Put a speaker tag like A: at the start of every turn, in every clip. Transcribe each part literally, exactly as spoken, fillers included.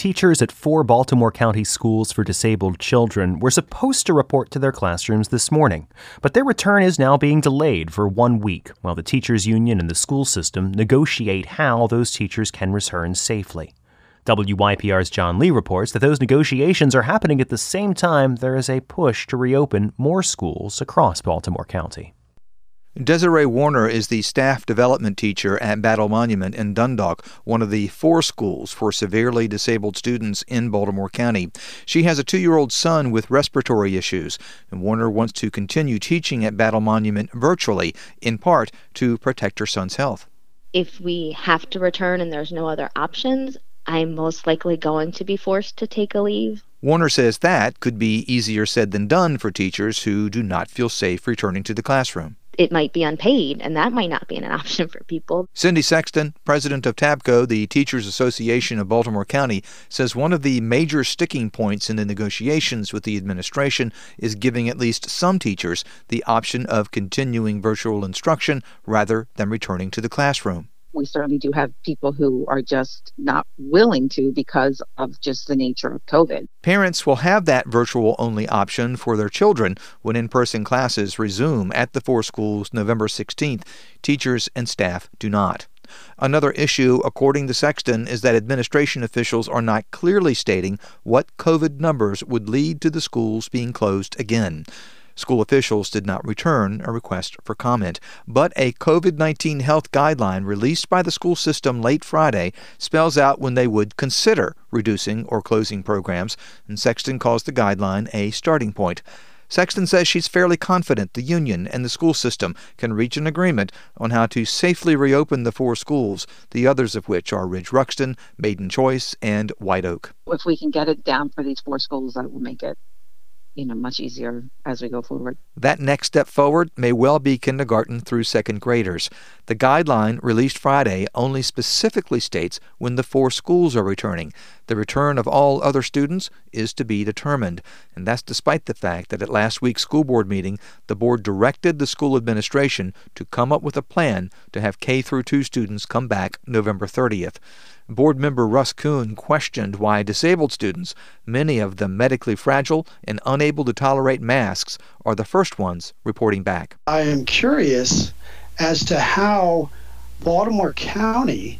A: Teachers at four Baltimore County schools for disabled children were supposed to report to their classrooms this morning, but their return is now being delayed for one week while the teachers' union and the school system negotiate how those teachers can return safely. W Y P R's John Lee reports that those negotiations are happening at the same time there is a push to reopen more schools across Baltimore County.
B: Desiree Warner is the staff development teacher at Battle Monument in Dundalk, one of the four schools for severely disabled students in Baltimore County. She has a two-year-old son with respiratory issues, and Warner wants to continue teaching at Battle Monument virtually, in part to protect her son's health.
C: If we have to return and there's no other options, I'm most likely going to be forced to take a leave.
B: Warner says that could be easier said than done for teachers who do not feel safe returning to the classroom.
C: It might be unpaid, and that might not be an option for people.
B: Cindy Sexton, president of TABCO, the Teachers Association of Baltimore County, says one of the major sticking points in the negotiations with the administration is giving at least some teachers the option of continuing virtual instruction rather than returning to the classroom.
D: We certainly do have people who are just not willing to because of just the nature of COVID.
B: Parents will have that virtual-only option for their children when in-person classes resume at the four schools November sixteenth. Teachers and staff do not. Another issue, according to Sexton, is that administration officials are not clearly stating what COVID numbers would lead to the schools being closed again. School officials did not return a request for comment, but a COVID nineteen health guideline released by the school system late Friday spells out when they would consider reducing or closing programs, and Sexton calls the guideline a starting point. Sexton says she's fairly confident the union and the school system can reach an agreement on how to safely reopen the four schools, the others of which are Ridge Ruxton, Maiden Choice, and White Oak.
D: If we can get it down for these four schools, that will make it you know, much easier as we go forward.
B: That next step forward may well be kindergarten through second graders. The guideline released Friday only specifically states when the four schools are returning. The return of all other students is to be determined, and that's despite the fact that at last week's school board meeting, the board directed the school administration to come up with a plan to have K through two students come back November thirtieth. Board member Russ Kuhn questioned why disabled students, many of them medically fragile and unable to tolerate masks, are the first ones reporting back.
E: I am curious as to how Baltimore County,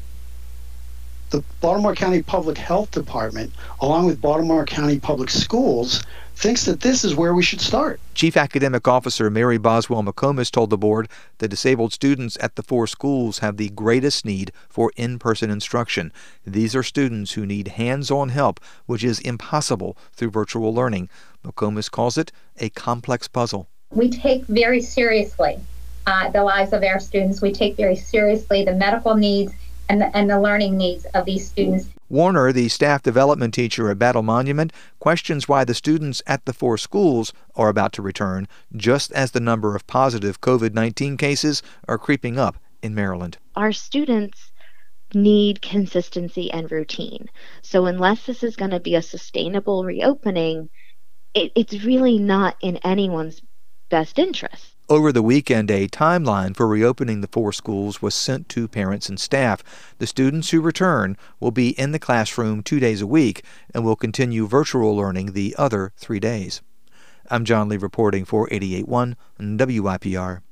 E: the Baltimore County Public Health Department, along with Baltimore County Public Schools, thinks that this is where we should start.
B: Chief Academic Officer Mary Boswell McComas told the board the disabled students at the four schools have the greatest need for in-person instruction. These are students who need hands-on help, which is impossible through virtual learning. McComas calls it a complex puzzle.
F: We take very seriously uh, the lives of our students. We take very seriously the medical needs and the, and the learning needs of these students.
B: Warner, the staff development teacher at Battle Monument, questions why the students at the four schools are about to return, just as the number of positive COVID nineteen cases are creeping up in Maryland.
C: Our students need consistency and routine. So unless this is going to be a sustainable reopening, it, it's really not in anyone's best interest.
B: Over the weekend, a timeline for reopening the four schools was sent to parents and staff. The students who return will be in the classroom two days a week and will continue virtual learning the other three days. I'm John Lee reporting for eighty-eight point one W Y P R.